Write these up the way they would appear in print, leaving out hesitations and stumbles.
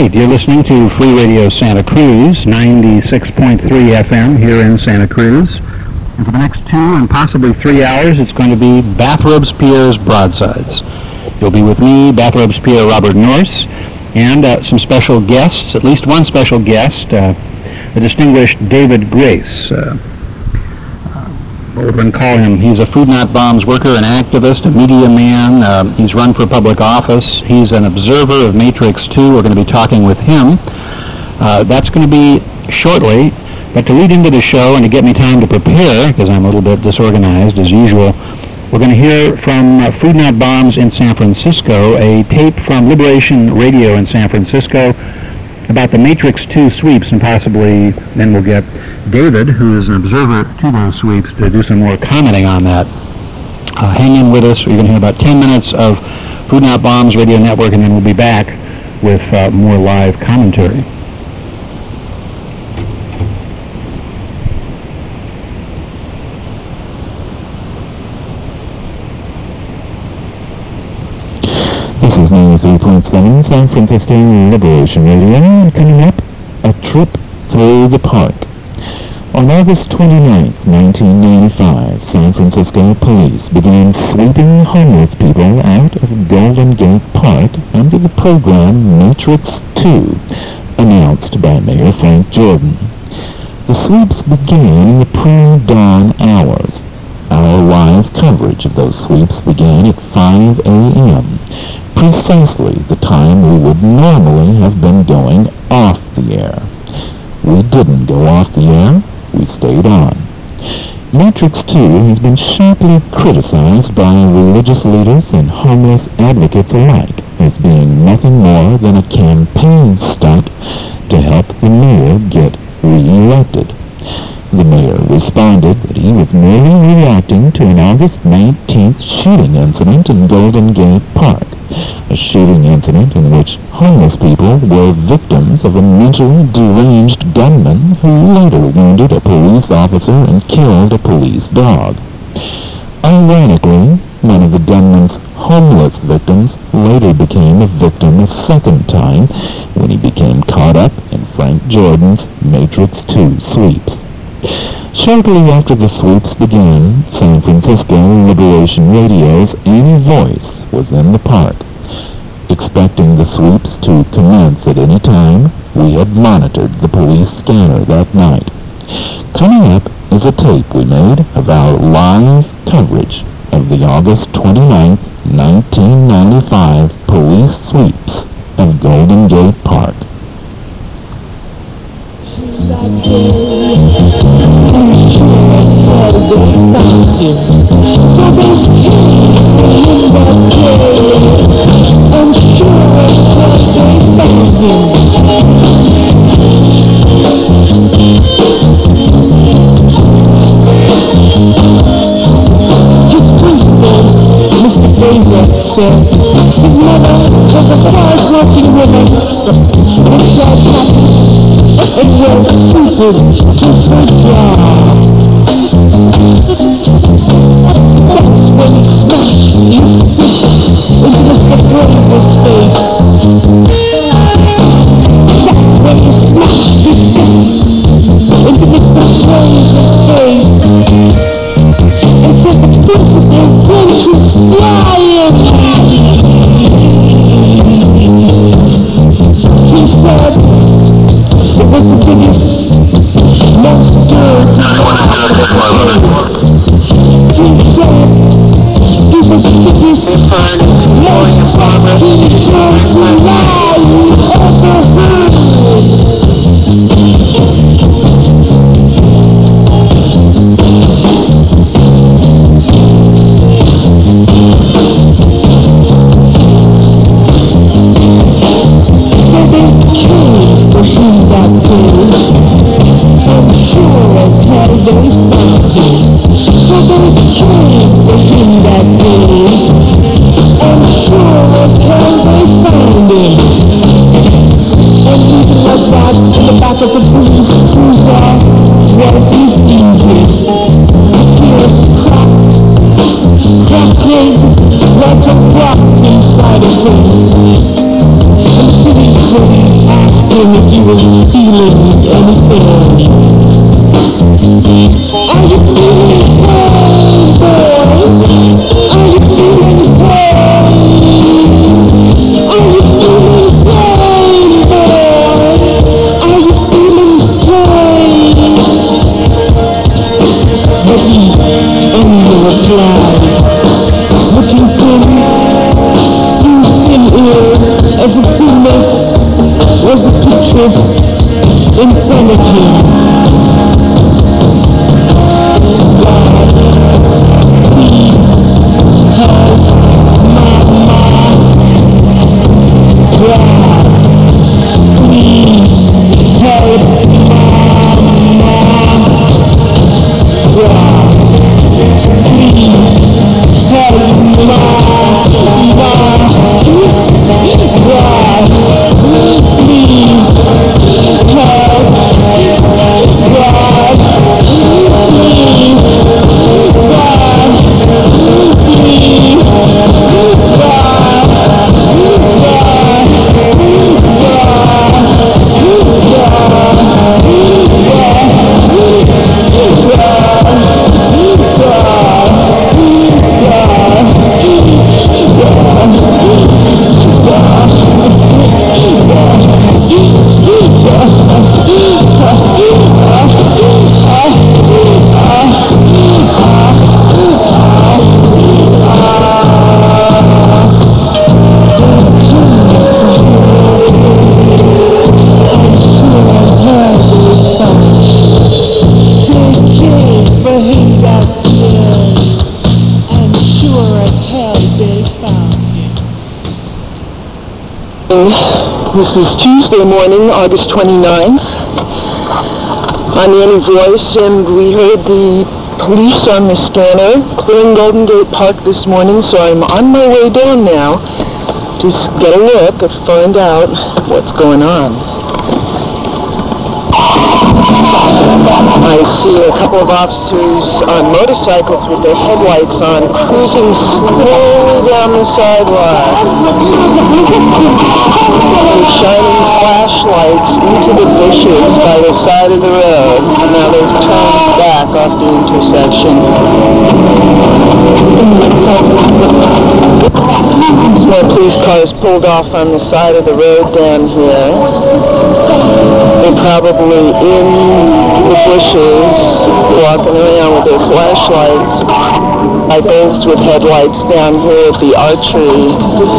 right, you're listening to Free Radio Santa Cruz, 96.3 FM here in Santa Cruz. And for the next 2 and possibly 3 hours, it's going to be Bathrobes Pierre's Broadsides. You'll be with me, Bathrobes Pierre Robert Norse, and some special guests, at least one special guest, the distinguished David Grace. What we're going to call him, he's a Food Not Bombs worker, an activist, a media man. He's run for public office. He's an observer of Matrix 2. We're going to be talking with him. That's going to be shortly. But to lead into the show and to get me time to prepare, because I'm a little bit disorganized as usual, we're going to hear from Food Not Bombs in San Francisco, a tape from Liberation Radio in San Francisco about the Matrix 2 sweeps, and possibly then we'll get David, who is an observer to those sweeps, to do some more commenting on that. Hang in with us. You're going to hear about 10 minutes of Food Not Bombs Radio Network, and then we'll be back with more live commentary. This is 93.7 San Francisco Liberation Radio, coming up, A Trip Through the Park. On August 29, 1995, San Francisco police began sweeping homeless people out of Golden Gate Park under the program Matrix 2, announced by Mayor Frank Jordan. The sweeps began in the pre-dawn hours. Our live coverage of those sweeps began at 5 a.m., precisely the time we would normally have been going off the air. We didn't go off the air. We stayed on. Matrix 2 has been sharply criticized by religious leaders and homeless advocates alike as being nothing more than a campaign stunt to help the mayor get re-elected. The mayor responded that he was merely reacting to an August 19th shooting incident in Golden Gate Park, a shooting incident in which homeless people were victims of a mentally deranged gunman who later wounded a police officer and killed a police dog. Ironically, one of the gunman's homeless victims later became a victim a second time when he became caught up in Frank Jordan's Matrix 2 sweeps. Shortly after the sweeps began, San Francisco Liberation Radio's Annie Voice was in the park. Expecting the sweeps to commence at any time, we had monitored the police scanner that night. Coming up is a tape we made of our live coverage of the August 29, 1995 police sweeps of Golden Gate Park. I'm sure that they found him. His principal, Mr. Fraser, said his mother was a hard-working woman. His dad happy and well-suited to her job. That's when he smashed his fist into Mr. Fraser's face. That's when he smashed his fist into Mr. Fraser's face. And said the principal punches flying. He said it was the biggest, most dirty He said it was the biggest, most dirty lie you ever heard. So they killed for him that day. I'm sure as hell they found him. So they killed for him that day. I'm sure as hell they found him. And even like that, in the back of the police cruiser was his engine. The tears cracking like a rock inside of him. And the city's ready. was feeling anything? Are you feeling pain, boy? Are you feeling pain? Are you feeling pain, boy? Are you feeling pain? But he only replied, looking thin, through thin air, as if thinness was a picture in front of him. God, please help Mama. God, please help Mama. God, please help Mama. God, please help. God, please. God, please. For him got killed, and sure as hell they found him. This is Tuesday morning, August 29th. I'm Annie Voice, and we heard the police on the scanner clearing Golden Gate Park this morning, so I'm on my way down now to get a look and find out what's going on. I see a couple of officers on motorcycles with their headlights on, cruising slowly down the sidewalk. They're shining flashlights into the bushes by the side of the road. Now they've turned back off the intersection. Some more police cars pulled off on the side of the road down here. They're probably in the bushes, walking around with their flashlights. Cycles with headlights down here at the archery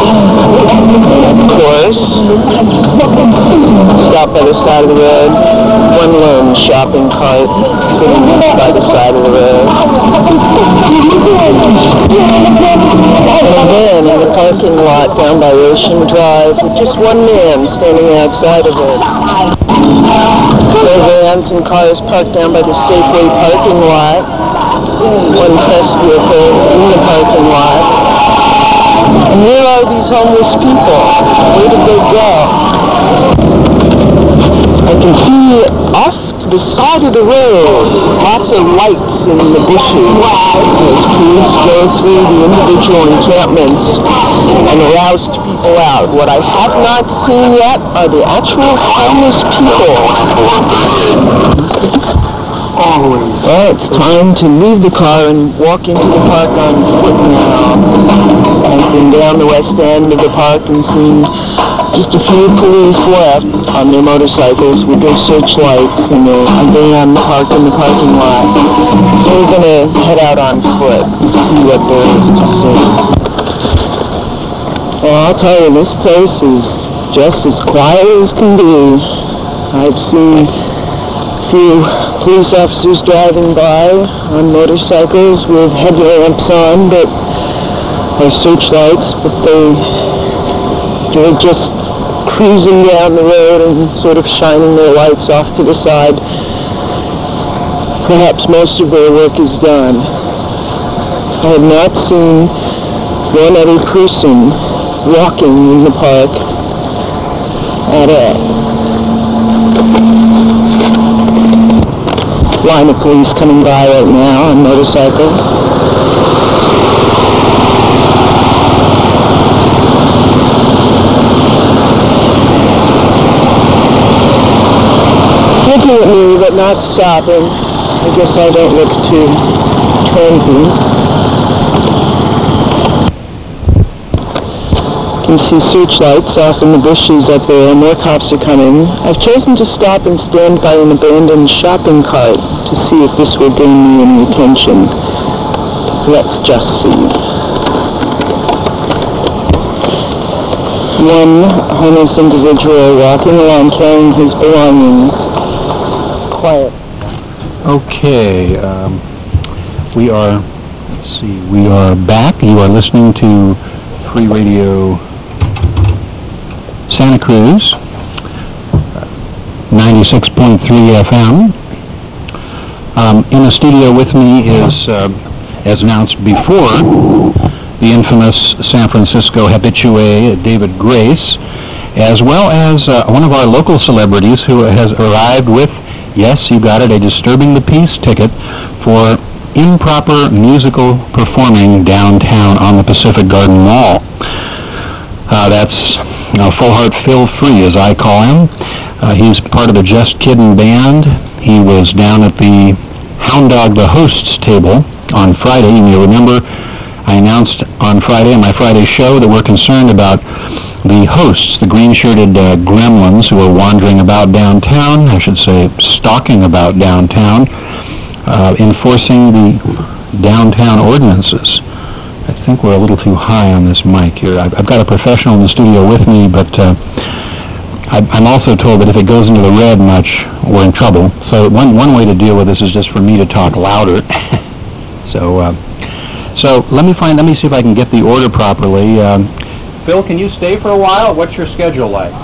course. Stop by the side of the road. One lone shopping cart sitting by the side of the road. And then in the parking lot down by Ocean Drive, with just one man standing outside of it. There are vans and cars parked down by the Safeway parking lot. One press vehicle in the parking lot. And where are these homeless people? Where did they go? I can see off to the side of the road lots of lights in the bushes as police go through the individual encampments and roust people out. What I have not seen yet are the actual homeless people. Well, it's time to leave the car and walk into the park on foot now. I've been down the west end of the park and seen just a few police left on their motorcycles with their searchlights and a van parked in the parking lot. So we're going to head out on foot and see what there is to see. Well, I'll tell you, this place is just as quiet as can be. I've seen a few police officers driving by on motorcycles with headlamps on, but or searchlights, but they're just cruising down the road and sort of shining their lights off to the side. Perhaps most of their work is done. I have not seen one other person walking in the park at all. Line of police coming by right now on motorcycles. looking at me but not stopping. I guess I don't look too transient. You can see searchlights off in the bushes up there. More cops are coming. I've chosen to stop and stand by an abandoned shopping cart to see if this will gain me any attention. Let's just see. One homeless individual walking along carrying his belongings. Quiet. Okay, we are back. You are listening to Free Radio Santa Cruz, 96.3 FM. In the studio with me is, as announced before, the infamous San Francisco habitué, David Grace, as well as one of our local celebrities who has arrived with, yes, you got it, a Disturbing the Peace ticket for improper musical performing downtown on the Pacific Garden Mall. That's Full Heart Phil Free, as I call him. He's part of the Just Kiddin' band. He was down at the Hound Dog the Hosts table on Friday. You may remember I announced on Friday, on my Friday show, that we're concerned about the hosts, the green-shirted gremlins who are wandering about downtown, I should say stalking about downtown, enforcing the downtown ordinances. I think we're a little too high on this mic here. I've got a professional in the studio with me, but I'm also told that if it goes into the red much, we're in trouble. So one way to deal with this is just for me to talk louder. So let me see if I can get the order properly. Phil, can you stay for a while? What's your schedule like?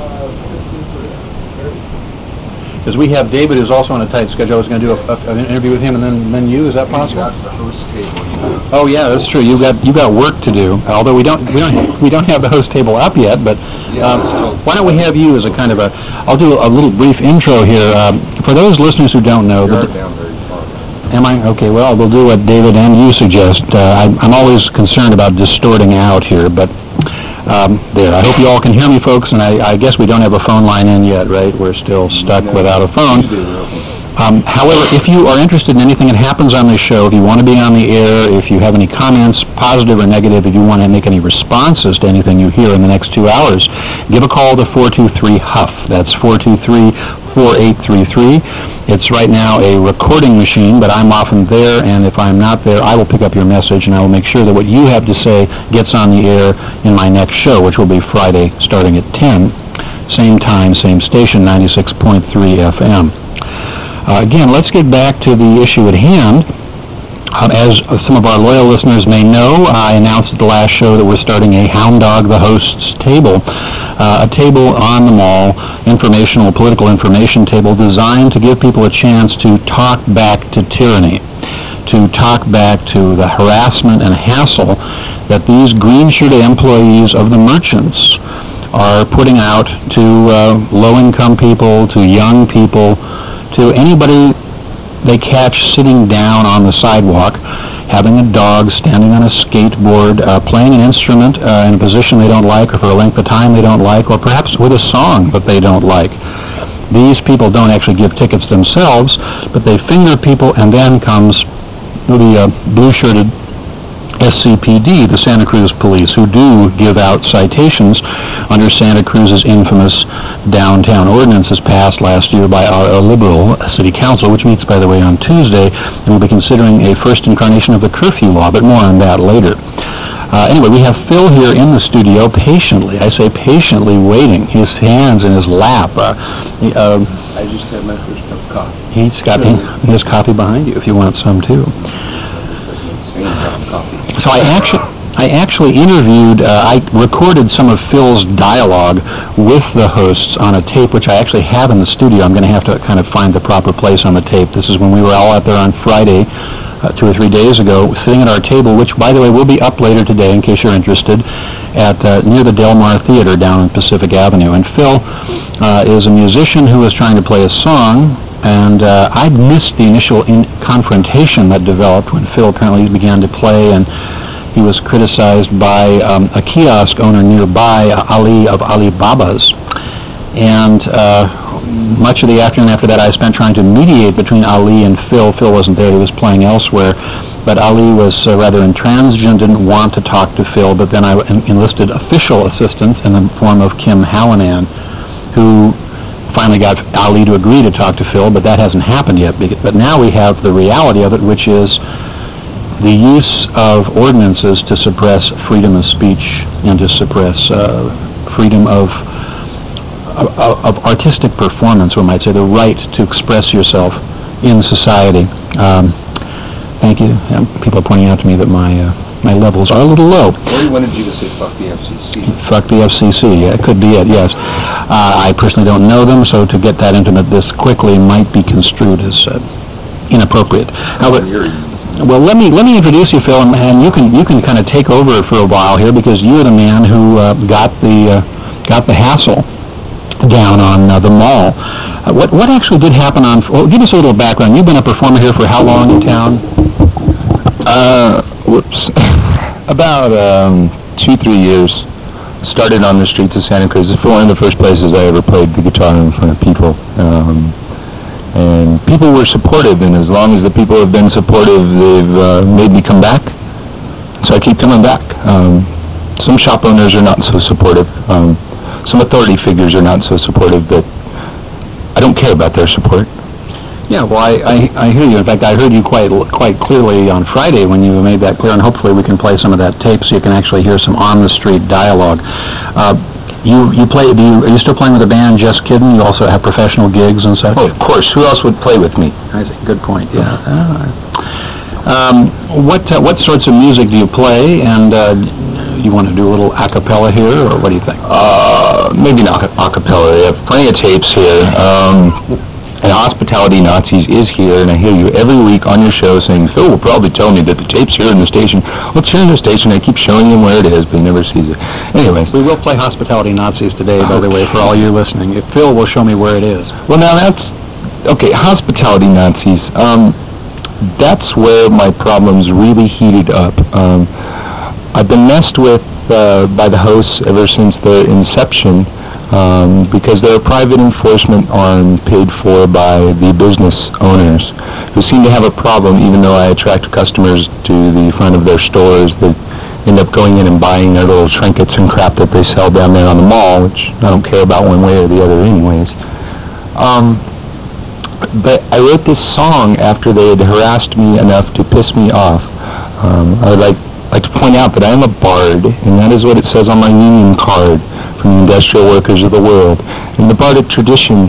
Because we have David, who's also on a tight schedule. I was going to do an interview with him, and then you. Is that possible? That's the host table. Oh yeah, that's true. You got work to do. Although we don't have the host table up yet. But why don't we have you as a kind of a? I'll do a little brief intro here for those listeners who don't know. You're down very far. Am I? Okay. Well, we'll do what David and you suggest. I'm always concerned about distorting out here, but. There. I hope you all can hear me, folks, and I guess we don't have a phone line in yet, right? We're still stuck without a phone. However, if you are interested in anything that happens on this show, if you want to be on the air, if you have any comments, positive or negative, if you want to make any responses to anything you hear in the next 2 hours, give a call to 423-HUFF. That's 423-4833. It's right now a recording machine, but I'm often there, and if I'm not there, I will pick up your message, and I will make sure that what you have to say gets on the air in my next show, which will be Friday starting at 10. Same time, same station, 96.3 FM. Again, let's get back to the issue at hand. As some of our loyal listeners may know, I announced at the last show that we're starting a Hound Dog the Hosts table, a table on the mall, political information table designed to give people a chance to talk back to tyranny, to talk back to the harassment and hassle that these green-shirted employees of the merchants are putting out to low-income people, to young people, to anybody they catch sitting down on the sidewalk, having a dog, standing on a skateboard, playing an instrument in a position they don't like, or for a length of time they don't like, or perhaps with a song that they don't like. These people don't actually give tickets themselves, but they finger people, and then comes the blue-shirted SCPD, the Santa Cruz Police, who do give out citations under Santa Cruz's infamous downtown ordinances passed last year by our liberal city council, which meets, by the way, on Tuesday, and will be considering a first incarnation of the curfew law, but more on that later. Anyway, we have Phil here in the studio patiently, I say patiently, waiting, his hands in his lap. I just had my first cup of coffee. He's got his coffee behind you if you want some too. So I actually interviewed, I recorded some of Phil's dialogue with the hosts on a tape, which I actually have in the studio. I'm going to have to kind of find the proper place on the tape. This is when we were all out there on Friday, 2 or 3 days ago, sitting at our table, which, by the way, will be up later today in case you're interested, at near the Del Mar Theater down on Pacific Avenue. And Phil is a musician who was trying to play a song, and I missed the initial confrontation that developed when Phil apparently began to play, and he was criticized by a kiosk owner nearby, Ali of Alibaba's. And much of the afternoon after that I spent trying to mediate between Ali and Phil. Phil wasn't there, he was playing elsewhere. But Ali was rather intransigent, didn't want to talk to Phil, but then I enlisted official assistance in the form of Kim Hallinan, who finally got Ali to agree to talk to Phil, but that hasn't happened yet. But now we have the reality of it, which is the use of ordinances to suppress freedom of speech and to suppress freedom of artistic performance, we might say, the right to express yourself in society. Thank you. People are pointing out to me that my levels are a little low. He wanted you to say fuck the FCC. Fuck the FCC, yeah, it could be it, yes. I personally don't know them, so to get that intimate this quickly might be construed as inappropriate. Well, let me introduce you, Phil, and you can kind of take over for a while here, because you're the man who got the hassle down on the mall. What actually did happen on? Well, give us a little background. You've been a performer here for how long in town? About 2-3 years. Started on the streets of Santa Cruz. It's one of the first places I ever played the guitar in front of people. And people were supportive, and as long as the people have been supportive, they've made me come back. So I keep coming back. Some shop owners are not so supportive. Some authority figures are not so supportive, but I don't care about their support. Yeah, well, I hear you. In fact, I heard you quite clearly on Friday when you made that clear, and hopefully we can play some of that tape so you can actually hear some on-the-street dialogue. You play? Are you still playing with the band Just Kiddin'? You also have professional gigs and such? Oh, of course. Who else would play with me? I see. Good point. Yeah. What sorts of music do you play? And you want to do a little a cappella here, or what do you think? Maybe not a cappella. We have plenty of tapes here. And Hospitality Nazis is here, and I hear you every week on your show saying, Phil will probably tell me that the tape's here in the station. Well, it's here in the station. I keep showing him where it is, but he never sees it. Anyways. We will play Hospitality Nazis today, by the way, for all you listening. If Phil will show me where it is. Well, now that's... Okay, Hospitality Nazis. That's where my problems really heated up. I've been messed with by the hosts ever since their inception. Because they're a private enforcement arm paid for by the business owners who seem to have a problem. Even though I attract customers to the front of their stores, they end up going in and buying their little trinkets and crap that they sell down there on the mall, which I don't care about one way or the other anyways. But I wrote this song after they had harassed me enough to piss me off. I would like to point out that I am a bard, and that is what it says on my union card from the industrial workers of the world. In the bardic tradition,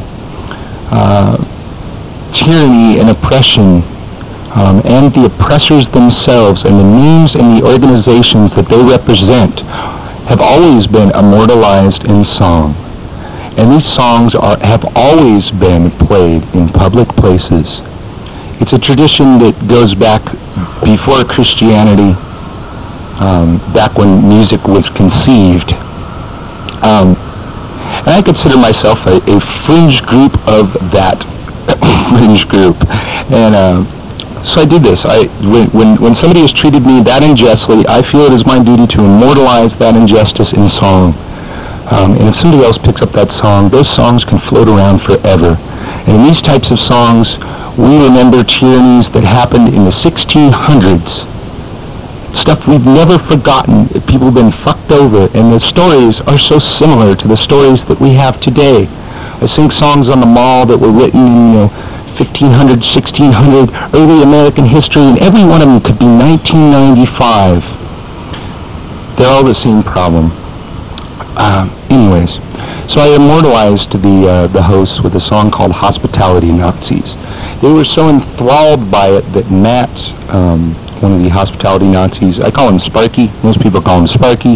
tyranny and oppression and the oppressors themselves and the names and the organizations that they represent have always been immortalized in song. And these songs have always been played in public places. It's a tradition that goes back before Christianity, back when music was conceived. And I consider myself a fringe group of that fringe group. And so I did this. When somebody has treated me that unjustly, I feel it is my duty to immortalize that injustice in song. And if somebody else picks up that song, those songs can float around forever. And in these types of songs, we remember tyrannies that happened in the 1600s. Stuff we've never forgotten. People have been fucked over, and the stories are so similar to the stories that we have today. I sing songs on the mall that were written in 1500, 1600, early American history, and every one of them could be 1995. They're all the same problem. Anyways, so I immortalized the hosts with a song called Hospitality Nazis. They were so enthralled by it that Matt, one of the Hospitality Nazis, I call him Sparky, most people call him Sparky,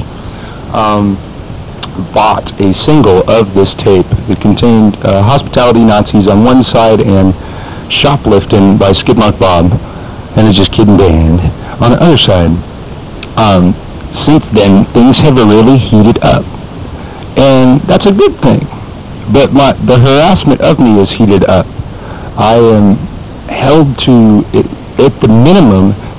bought a single of this tape that contained Hospitality Nazis on one side and Shoplifting by Skidmark Bob and the Just Kiddin' Band on the other side. Since then, things have really heated up. And that's a good thing. But the harassment of me is heated up. I am held to, at the minimum,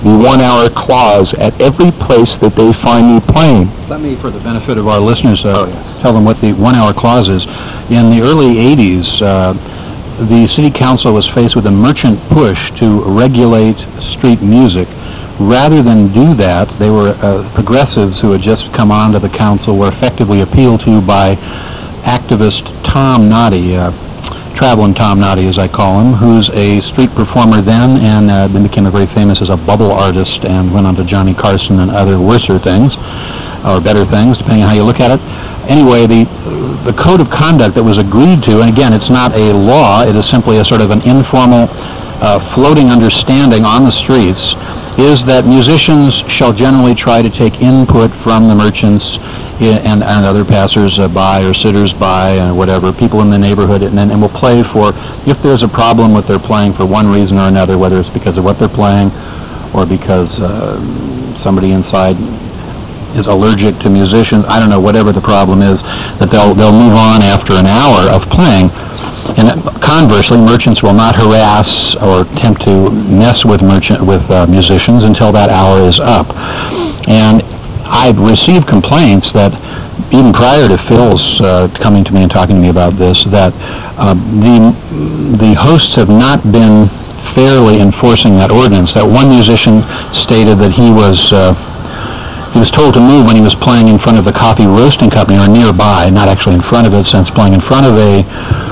the 1 hour clause at every place that they find me playing. Let me, for the benefit of our listeners, tell them what the 1 hour clause is. In the early 80s, the city council was faced with a merchant push to regulate street music. Rather than do that, they were progressives who had just come onto the council were effectively appealed to by activist Tom Noddy, Traveling Tom Noddy, as I call him, who's a street performer then and then became very famous as a bubble artist and went on to Johnny Carson and other worser things, or better things, depending on how you look at it. Anyway, the code of conduct that was agreed to, and again, it's not a law, it is simply a sort of an informal floating understanding on the streets, is that musicians shall generally try to take input from the merchants and other passers-by or sitters-by or whatever, people in the neighborhood, and will play for, if there's a problem with their playing for one reason or another, whether it's because of what they're playing or because somebody inside is allergic to musicians, I don't know, whatever the problem is, that they'll move on after an hour of playing. And conversely, merchants will not harass or attempt to mess with musicians until that hour is up. And I've received complaints that, even prior to Phil's coming to me and talking to me about this, that the hosts have not been fairly enforcing that ordinance. That one musician stated that he was told to move when he was playing in front of the coffee roasting company or nearby, not actually in front of it, since playing in front of a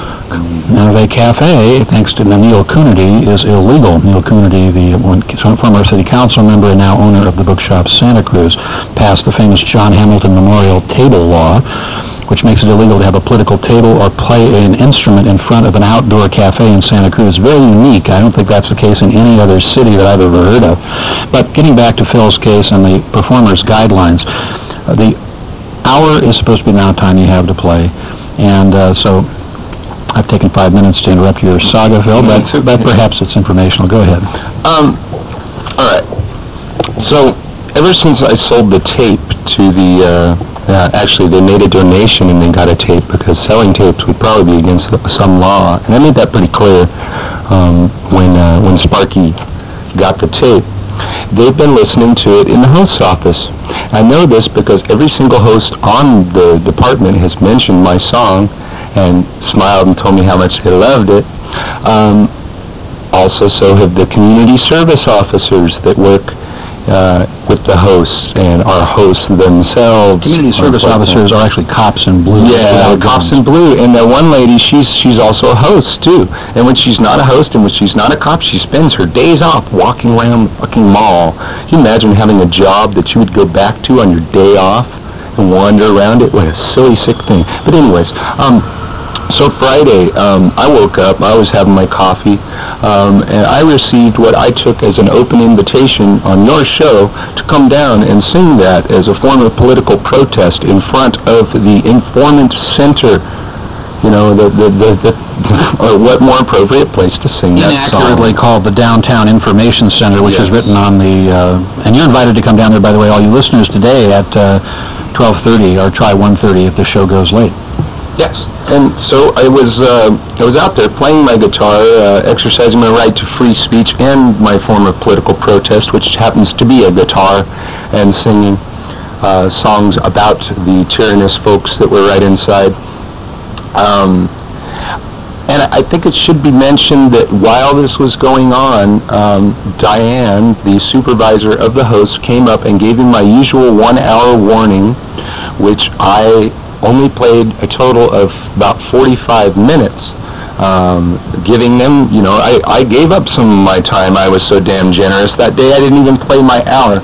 cafe, thanks to Neil Coonerty, is illegal. Neil Coonerty, the former city council member and now owner of the bookshop Santa Cruz, passed the famous John Hamilton Memorial Table Law, which makes it illegal to have a political table or play an instrument in front of an outdoor cafe in Santa Cruz. Very unique. I don't think that's the case in any other city that I've ever heard of. But getting back to Phil's case and the performer's guidelines, the hour is supposed to be the amount of time you have to play. And so I've taken 5 minutes to interrupt your saga, Phil, but perhaps it's informational. Go ahead. All right. So ever since I sold the tape to the, actually they made a donation and they got a tape because selling tapes would probably be against some law. And I made that pretty clear when Sparky got the tape. They've been listening to it in the host's office. I know this because every single host on the department has mentioned my song and smiled and told me how much they loved it. Also, so have the community service officers that work with the hosts and are hosts themselves. Community service officers are actually cops in blue. Yeah, cops in blue. And that one lady, she's also a host, too. And when she's not a host and when she's not a cop, she spends her days off walking around the fucking mall. Can you imagine having a job that you would go back to on your day off and wander around it? What a silly, sick thing. But anyways, so Friday, I woke up, I was having my coffee, and I received what I took as an open invitation on your show to come down and sing that as a form of political protest in front of the Informant Center. You know, or what more appropriate place to sing that song? Inaccurately called the Downtown Information Center, which is written on the, and you're invited to come down there, by the way, all you listeners today at 12:30, or try 1:30 if the show goes late. Yes, and so I was out there playing my guitar, exercising my right to free speech and my form of political protest, which happens to be a guitar, and singing songs about the tyrannous folks that were right inside. And I think it should be mentioned that while this was going on, Diane, the supervisor of the host, came up and gave me my usual 1 hour warning, which I only played a total of about 45 minutes, giving them, you know, I gave up some of my time. I was so damn generous. That day I didn't even play my hour.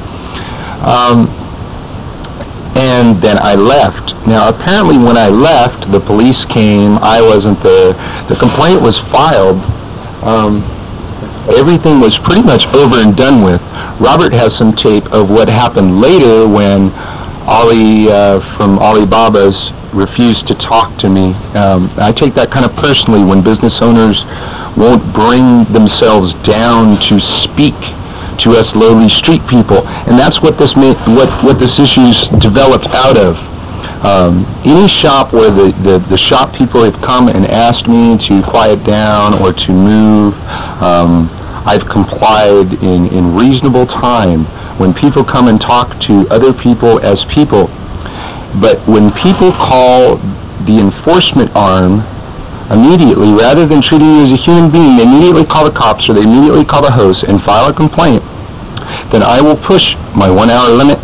And then I left. Now, apparently when I left, the police came. I wasn't there. The complaint was filed. Everything was pretty much over and done with. Robert has some tape of what happened later when Ali from Alibaba's refused to talk to me. I take that kind of personally when business owners won't bring themselves down to speak to us lowly street people, and that's what this what this issue's developed out of. Any shop where the shop people have come and asked me to quiet down or to move, I've complied in reasonable time when people come and talk to other people as people. But when people call the enforcement arm immediately, rather than treating you as a human being, they immediately call the cops or they immediately call the host and file a complaint, then I will push my 1 hour limit.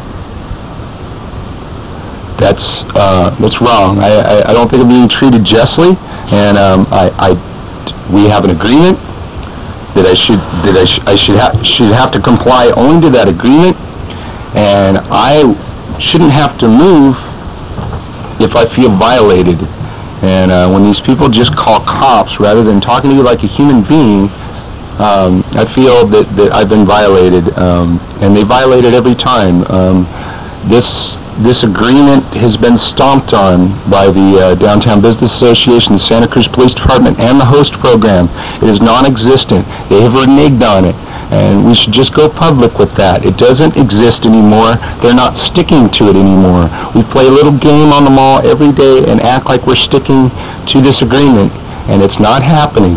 That's wrong. I don't think I'm being treated justly, and we have an agreement that I should have to comply only to that agreement, and I shouldn't have to move if I feel violated. And when these people just call cops rather than talking to you like a human being, I feel that I've been violated, and they violate it every time. This agreement has been stomped on by the Downtown Business Association, the Santa Cruz Police Department, and the host program. It is non-existent. They have reneged on it, and we should just go public with that. It doesn't exist anymore. They're not sticking to it anymore. We play a little game on the mall every day and act like we're sticking to this agreement, and it's not happening.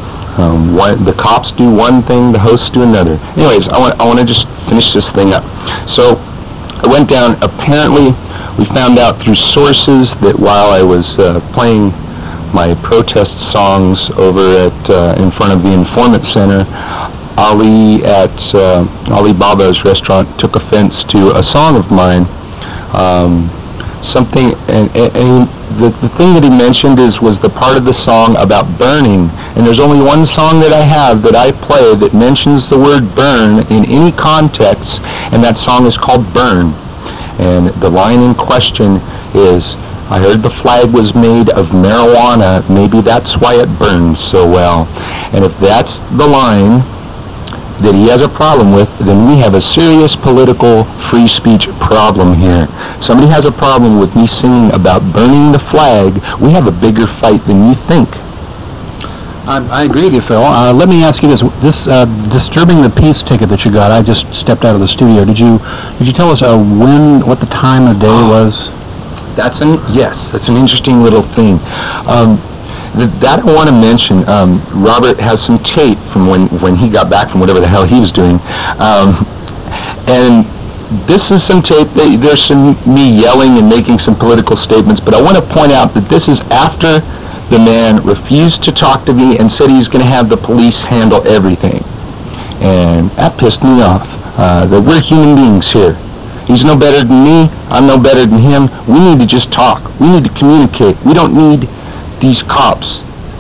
The cops do one thing, the hosts do another. Anyways, I want to just finish this thing up. So I went down. Apparently, we found out through sources that while I was playing my protest songs over at in front of the Informant Center, Ali at Ali Baba's restaurant took offense to a song of mine. Something, and the thing that he mentioned was the part of the song about burning. And there's only one song that I have that I play that mentions the word burn in any context, and that song is called Burn. And the line in question is, I heard the flag was made of marijuana, maybe that's why it burns so well. And if that's the line that he has a problem with, then we have a serious political free speech problem here. Somebody has a problem with me singing about burning the flag, we have a bigger fight than you think. I agree with you, Phil. Let me ask you this: Disturbing the Peace ticket that you got, I just stepped out of the studio. Did you tell us what the time of day was? That's an interesting little thing. That I want to mention. Robert has some tape from when he got back from whatever the hell he was doing, and this is some tape. There's some me yelling and making some political statements, but I want to point out that this is after the man refused to talk to me and said he's going to have the police handle everything, and that pissed me off. That we're human beings here. He's no better than me. I'm no better than him. We need to just talk. We need to communicate. We don't need these cops,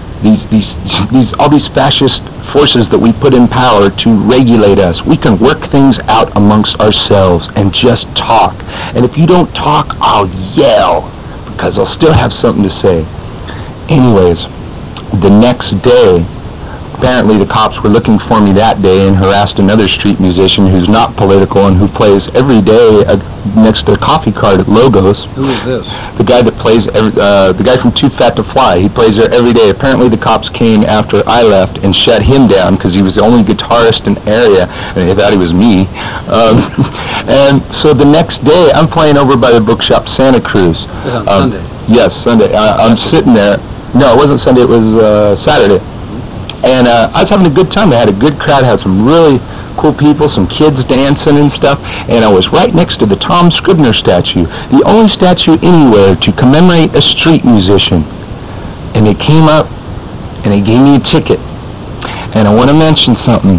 all these fascist forces that we put in power to regulate us. We can work things out amongst ourselves and just talk. And if you don't talk, I'll yell, because I'll still have something to say. Anyways, the next day, apparently the cops were looking for me that day and harassed another street musician who's not political and who plays every day next to the coffee cart at Logos. Who is this? The guy that plays, the guy from Too Fat to Fly. He plays there every day. Apparently the cops came after I left and shut him down because he was the only guitarist in the area, and they thought he was me. And so the next day, I'm playing over by the bookshop Santa Cruz. It was on Sunday. Yes, Sunday. I'm sitting there. No, it wasn't Sunday. It was Saturday. And I was having a good time. I had a good crowd. I had some really cool people, some kids dancing and stuff. And I was right next to the Tom Scribner statue, the only statue anywhere to commemorate a street musician. And they came up and they gave me a ticket. And I want to mention something.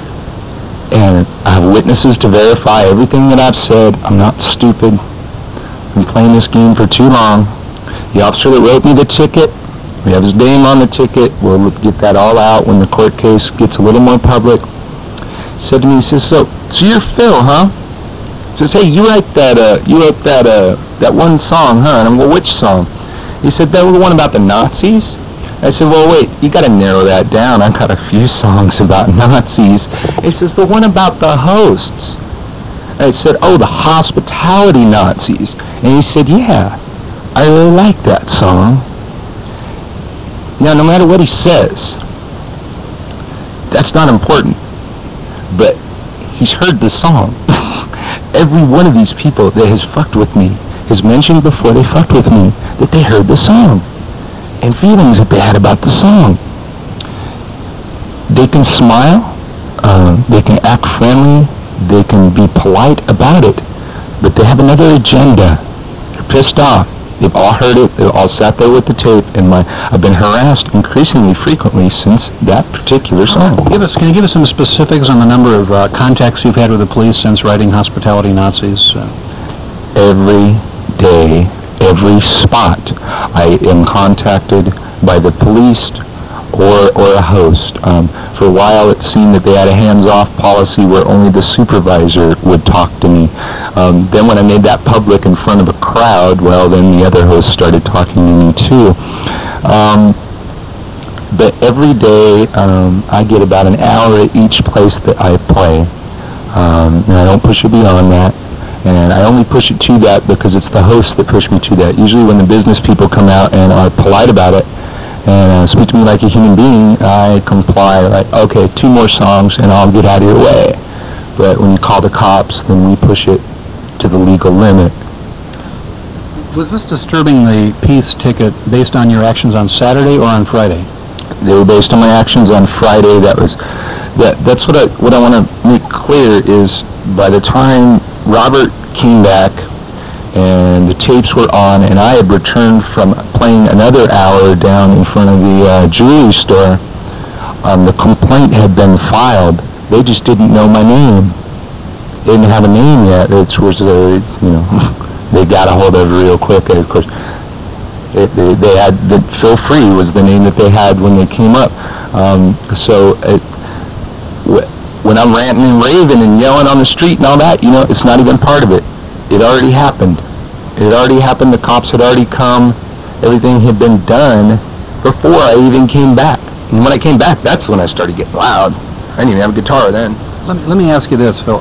And I have witnesses to verify everything that I've said. I'm not stupid. I've been playing this game for too long. The officer that wrote me the ticket, we have his name on the ticket. We'll get that all out when the court case gets a little more public. Said to me, he says, so you're Phil, huh? He says, hey, you wrote that one song, huh? And I'm, well, which song? He said, that was the one about the Nazis. I said, well, wait, you got to narrow that down. I got a few songs about Nazis. He says, the one about the hosts. I said, oh, the hospitality Nazis. And he said, yeah, I really like that song. Now, no matter what he says, that's not important. But he's heard the song. Every one of these people that has fucked with me has mentioned before they fucked with me that they heard the song and feelings that they had about the song. They can smile They can act friendly. They can be polite about it, but they have another agenda. They're pissed off. They've all heard it. They've all sat there with the tape, and I've been harassed increasingly frequently since that particular song. Can you give us some specifics on the number of contacts you've had with the police since writing Hospitality Nazis? Every day, every spot, I am contacted by the police or a host. For a while, it seemed that they had a hands-off policy where only the supervisor would talk to me. Then when I made that public in front of a crowd, well, then the other hosts started talking to me too. But every day, I get about an hour at each place that I play. And I don't push it beyond that. And I only push it to that because it's the hosts that push me to that. Usually when the business people come out and are polite about it, and speak to me like a human being, I comply, like, okay, 2 more songs and I'll get out of your way. But when you call the cops, then we push it to the legal limit. Was this disturbing the peace ticket based on your actions on Saturday or on Friday? They were based on my actions on Friday. That's what I want to make clear is by the time Robert came back and the tapes were on, and I had returned from playing another hour down in front of the jewelry store, the complaint had been filed. They just didn't know my name. They didn't have a name yet. It was, they got a hold of it real quick. And of course, they had Phil Free was the name that they had when they came up. When I'm ranting and raving and yelling on the street and all that, it's not even part of it. It already happened. It had already happened. The cops had already come. Everything had been done before I even came back. And when I came back, that's when I started getting loud. I didn't even have a guitar then. Let me ask you this, Phil.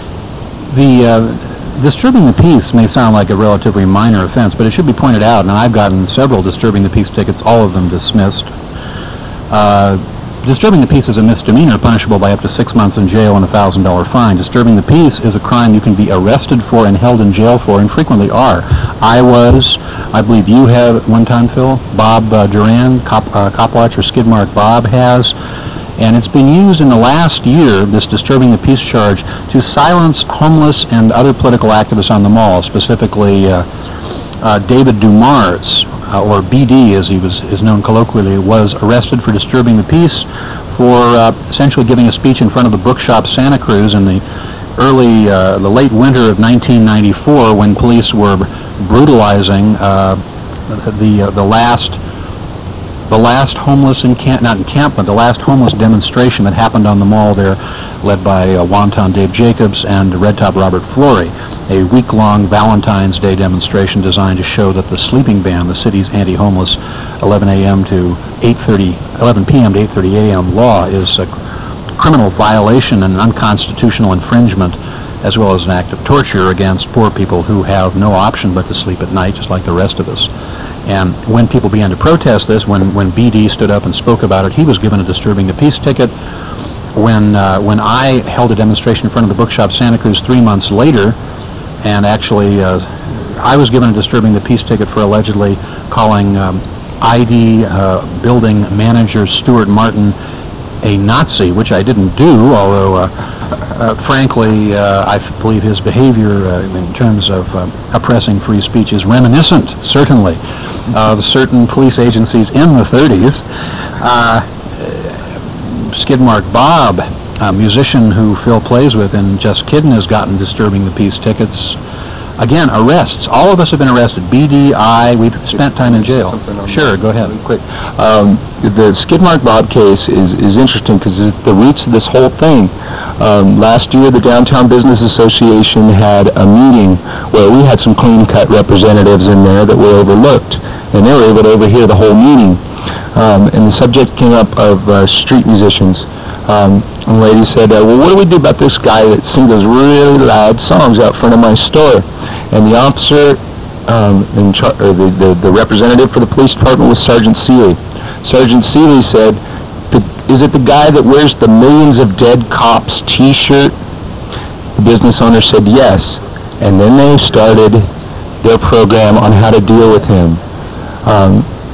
Disturbing the peace may sound like a relatively minor offense, but it should be pointed out, and I've gotten several disturbing the peace tickets, all of them dismissed. Disturbing the peace is a misdemeanor punishable by up to 6 months in jail and a $1,000 fine. Disturbing the peace is a crime you can be arrested for and held in jail for, and frequently are. I believe you have at one time, Phil, Bob Duran, cop watcher Skidmark Bob has, and it's been used in the last year, this disturbing the peace charge, to silence homeless and other political activists on the mall, specifically David Dumars, or BD as he is known colloquially, was arrested for disturbing the peace for essentially giving a speech in front of the bookshop Santa Cruz in the late winter of 1994 when police were brutalizing the last homeless the last homeless demonstration that happened on the mall there, led by Wonton Dave Jacobs and Red Top Robert Flory, a week-long Valentine's Day demonstration designed to show that the sleeping ban, the city's anti-homeless 11 p.m. to 8:30 a.m. law, is a criminal violation and unconstitutional infringement, as well as an act of torture against poor people who have no option but to sleep at night, just like the rest of us. And when people began to protest this, when BD stood up and spoke about it, he was given a disturbing the peace ticket. When I held a demonstration in front of the bookshop Santa Cruz 3 months later, and actually I was given a disturbing the peace ticket for allegedly calling ID building manager Stuart Martin a Nazi, which I didn't do, although frankly I believe his behavior in terms of oppressing free speech is reminiscent, certainly, of certain police agencies in the 30s. Skidmark Bob, a musician who Phil plays with in Just Kiddin', has gotten disturbing the peace tickets. Again, arrests. All of us have been arrested. BDI, we've spent time in jail. Sure, go ahead. Quick. The Skidmark Bob case is interesting because it's the roots of this whole thing. Last year, the Downtown Business Association had a meeting where we had some clean-cut representatives in there that were overlooked, and they were able to overhear the whole meeting. And the subject came up of street musicians. And the lady said, well, what do we do about this guy that sings those really loud songs out front of my store? And the officer, the representative for the police department was Sergeant Seeley. Sergeant Seeley said, is it the guy that wears the Millions of Dead Cops t-shirt? The business owner said yes. And then they started their program on how to deal with him.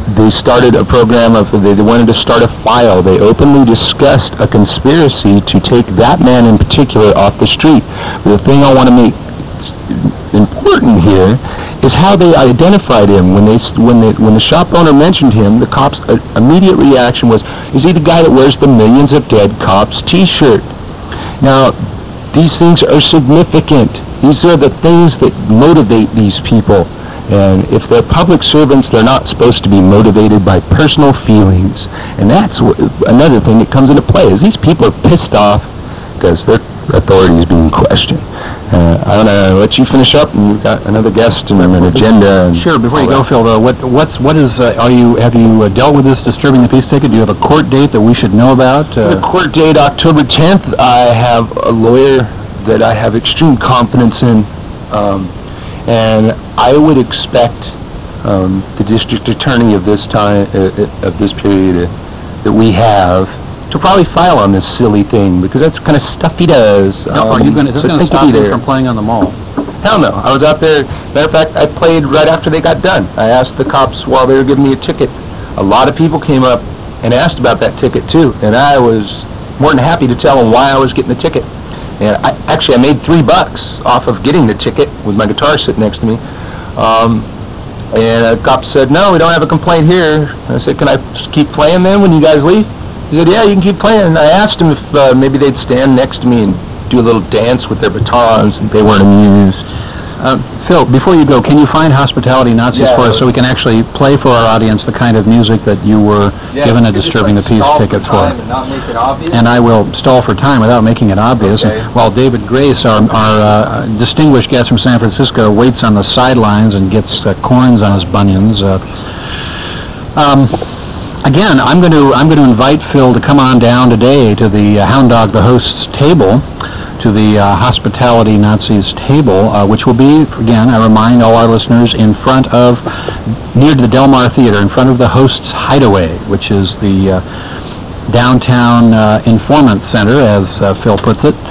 they started a program of, they wanted to start a file. They openly discussed a conspiracy to take that man in particular off the street. The thing I want to make important here is how they identified him. When the shop owner mentioned him, the cops' immediate reaction was, is he the guy that wears the Millions of Dead Cops t-shirt? Now, these things are significant. These are the things that motivate these people. And if they're public servants, they're not supposed to be motivated by personal feelings. And that's another thing that comes into play, is these people are pissed off because their authority is being questioned. I want to let you finish up, and you've got another guest and an agenda. And sure. Before you go, Phil, though, have you dealt with this disturbing the peace ticket? Do you have a court date that we should know about? The court date, October 10th. I have a lawyer that I have extreme confidence in, and I would expect the district attorney of this time, of this period that we have, to probably file on this silly thing, because that's the kind of stuff he does. Now, are you going to stop you from playing on the mall? Hell no. I was out there. Matter of fact, I played right after they got done. I asked the cops while they were giving me a ticket. A lot of people came up and asked about that ticket too, and I was more than happy to tell them why I was getting the ticket. And I made $3 off of getting the ticket with my guitar sitting next to me. And the cop said, no, we don't have a complaint here. I said, can I keep playing then when you guys leave? He said, yeah, you can keep playing. And I asked him if maybe they'd stand next to me and do a little dance with their batons, and they weren't amused. Phil, before you go, can you find Hospitality Nazis for us so we can actually play for our audience the kind of music that you were given a Disturbing the Peace ticket for? And not make it obvious? And I will stall for time without making it obvious. Okay. And while David Grace, our distinguished guest from San Francisco, waits on the sidelines and gets corns on his bunions. Again, I'm going to invite Phil to come on down today to the Hound Dog the Host's table, to the Hospitality Nazis table, which will be, again, I remind all our listeners, near to the Del Mar Theater, in front of the Host's Hideaway, which is the downtown informant center, as Phil puts it.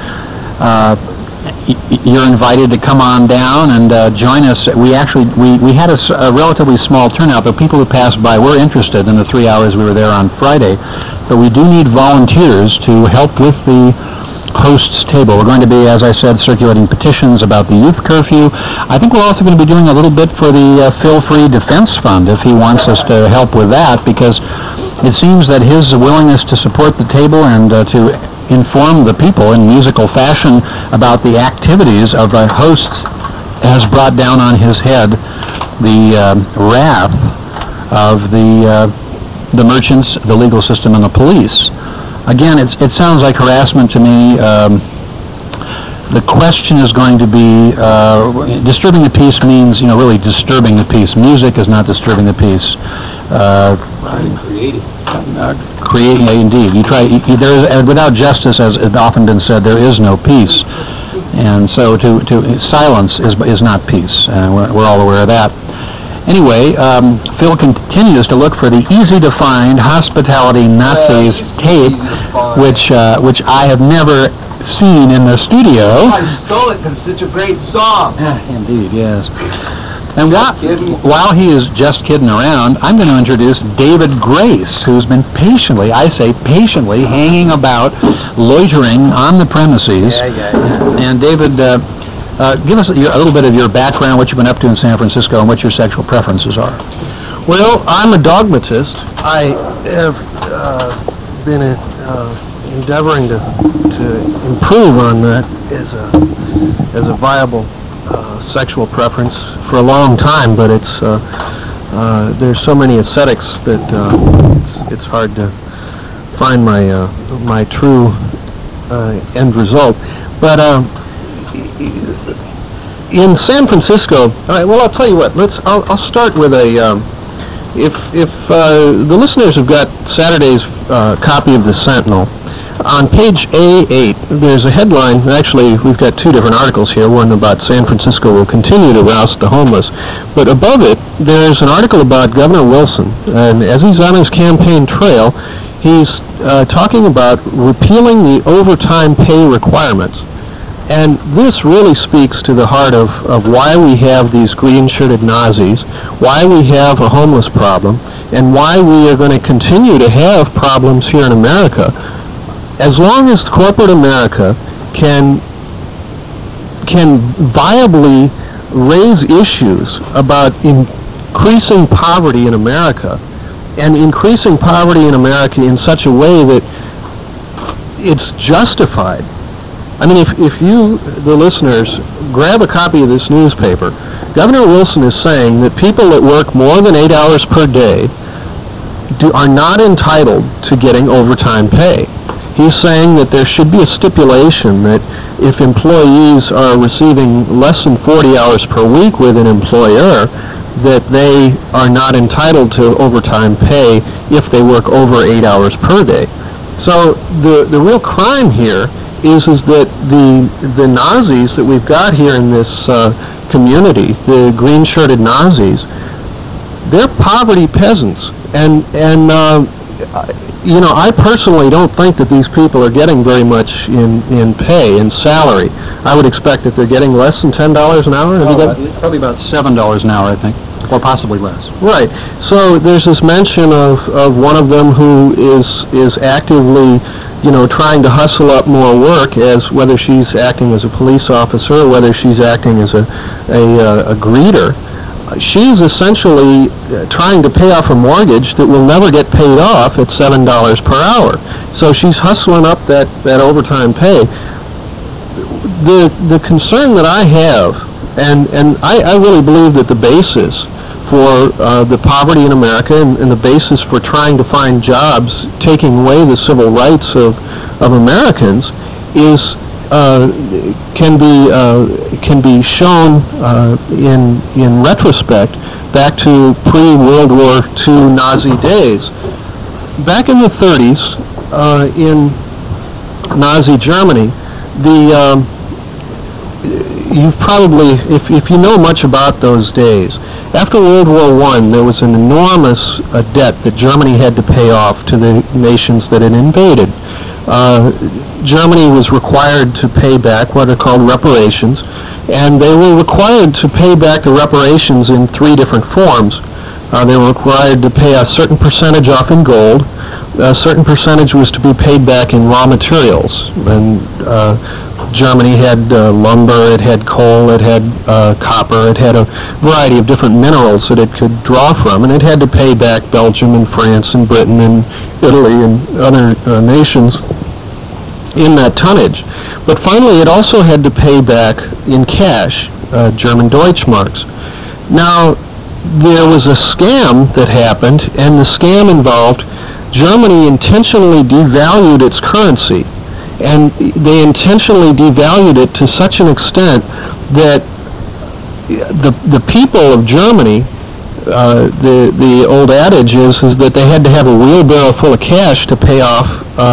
You're invited to come on down and join us. We had a relatively small turnout, but people who passed by were interested in the 3 hours we were there on Friday. But we do need volunteers to help with the Host's table. We're going to be, as I said, circulating petitions about the youth curfew. I think we're also going to be doing a little bit for the Phil Free Defense Fund, if he wants us to help with that, because it seems that his willingness to support the table and to inform the people in musical fashion about the activities of a host has brought down on his head the wrath of the merchants, the legal system, and the police. Again, it sounds like harassment to me. The question is going to be, disturbing the peace means, really disturbing the peace. Music is not disturbing the peace. Creating, indeed. Without justice, as has often been said, there is no peace. And so to silence is not peace. We're all aware of that. Anyway, Phil continues to look for the easy-to-find Hospitality Nazis tape, which I have never seen in the studio. I stole it because it's such a great song. Indeed, yes. And while he is just kidding around, I'm going to introduce David Grace, who's been patiently hanging about, loitering on the premises. Yeah. And David, give us a little bit of your background, what you've been up to in San Francisco, and what your sexual preferences are. Well, I'm a dogmatist. I have been endeavoring to improve on that as a viable sexual preference for a long time, but it's there's so many ascetics that it's hard to find my true end result. But in San Francisco, all right, well, I'll tell you what. I'll start with a. If the listeners have got Saturday's copy of the Sentinel, on page A8, there's a headline. Actually, we've got two different articles here. One about San Francisco will continue to roust the homeless. But above it, there's an article about Governor Wilson. And as he's on his campaign trail, he's talking about repealing the overtime pay requirements. And this really speaks to the heart of why we have these green-shirted Nazis, why we have a homeless problem, and why we are going to continue to have problems here in America. As long as corporate America can viably raise issues about increasing poverty in America, and increasing poverty in America in such a way that it's justified. I mean, if you, the listeners, grab a copy of this newspaper, Governor Wilson is saying that people that work more than 8 hours per day are not entitled to getting overtime pay. He's saying that there should be a stipulation that if employees are receiving less than 40 hours per week with an employer, that they are not entitled to overtime pay if they work over 8 hours per day. So the real crime here is that the Nazis that we've got here in this community, the green-shirted Nazis, they're poverty peasants. And you know, I personally don't think that these people are getting very much in pay, in salary. I would expect that they're getting less than $10 an hour. Probably about $7 an hour, I think, or possibly less. Right. So there's this mention of one of them who is actively, you know, trying to hustle up more work, as whether she's acting as a police officer or whether she's acting as a greeter. She's essentially trying to pay off a mortgage that will never get paid off at $7 per hour. So she's hustling up that overtime pay. The concern that I have, and I really believe that the basis for the poverty in America and the basis for trying to find jobs, taking away the civil rights of Americans, is can be shown in retrospect back to pre-World War II Nazi days. Back in the 30s, in Nazi Germany, you've probably, if you know much about those days, after World War I, there was an enormous debt that Germany had to pay off to the nations that it invaded. Germany was required to pay back what are called reparations, and they were required to pay back the reparations in three different forms. They were required to pay a certain percentage off in gold. A certain percentage was to be paid back in raw materials. And Germany had lumber, it had coal, it had copper, it had a variety of different minerals that it could draw from, and it had to pay back Belgium and France and Britain and Italy and other nations in that tonnage. But finally it also had to pay back in cash, German Deutschmarks. Now, there was a scam that happened, and the scam involved Germany intentionally devalued its currency. And they intentionally devalued it to such an extent that the people of Germany, the old adage is that they had to have a wheelbarrow full of cash to pay off,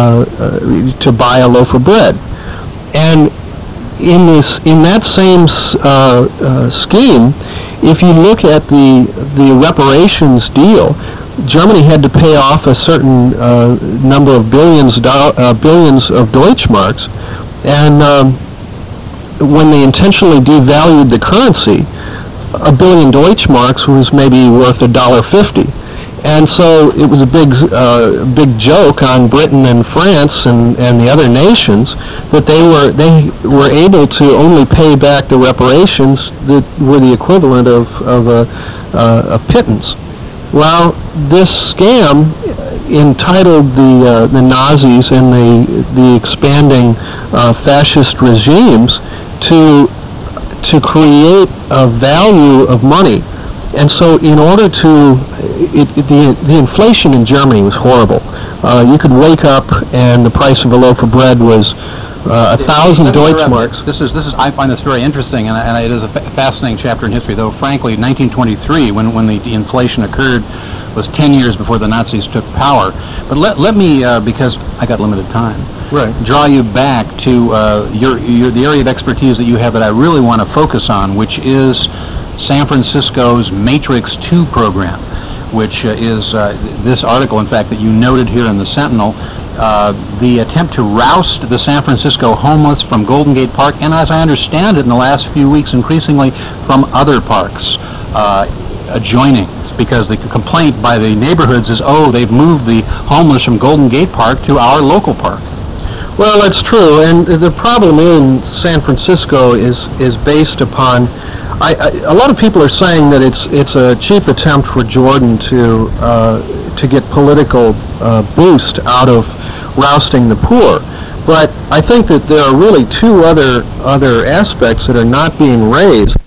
to buy a loaf of bread. And in that same scheme, if you look at the reparations deal, Germany had to pay off a certain number of billions of Deutschmarks, and when they intentionally devalued the currency, a billion Deutschmarks was maybe worth $1.50. And so it was a big joke on Britain and France and the other nations that they were able to only pay back the reparations that were the equivalent of a pittance. Well, this scam entitled the Nazis and the expanding fascist regimes to create a value of money. And so in order to, the inflation in Germany was horrible. You could wake up and the price of a loaf of bread was 1,000 Deutschmarks. This is. I find this very interesting, and it is a fascinating chapter in history. Though, frankly, 1923, when the inflation occurred, was 10 years before the Nazis took power. But let me, because I got limited time, Right. draw you back to the area of expertise that you have that I really want to focus on, which is San Francisco's Matrix 2 program, which is this article, in fact, that you noted here in the Sentinel, the attempt to roust the San Francisco homeless from Golden Gate Park, and as I understand it in the last few weeks, increasingly from other parks adjoining, because the complaint by the neighborhoods is, oh, they've moved the homeless from Golden Gate Park to our local park. Well, that's true, and the problem in San Francisco is based upon. A lot of people are saying that it's a cheap attempt for Jordan to get political boost out of rousting the poor. But I think that there are really two other aspects that are not being raised.